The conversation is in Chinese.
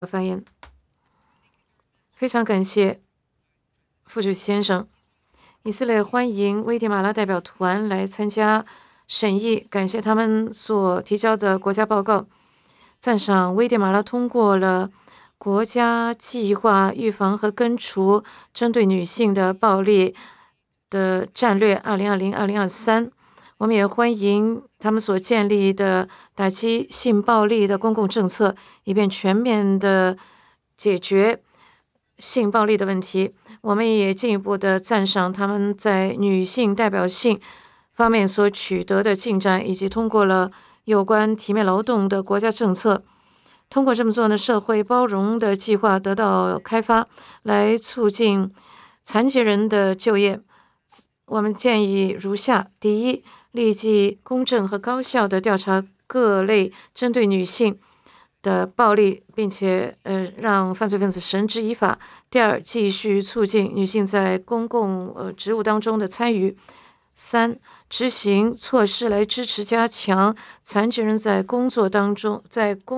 发言。非常感谢副主席先生。以色列欢迎危地马拉代表团来参加审议，感谢他们所提交的国家报告，赞赏危地马拉通过了国家计划预防和根除针对女性的暴力的战略2020-2023。我们也欢迎他们所建立的打击性暴力的公共政策，以便全面的解决性暴力的问题。我们也进一步的赞赏他们在女性代表性方面所取得的进展，以及通过了有关体面劳动的国家政策。通过这么做呢，社会包容的计划得到开发，来促进残疾人的就业。我们建议如下：第一，立即公正和高效地调查各类针对女性的暴力，并且让犯罪分子绳之以法。第二，继续促进女性在公共职务当中的参与。三，执行措施来支持加强残疾人在工作当中